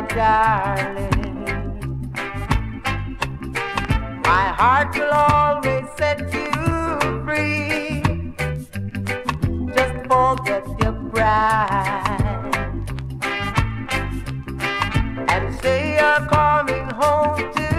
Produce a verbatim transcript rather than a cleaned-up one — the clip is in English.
my darling. My heart will always set you free. Just forget your pride and say you're coming home to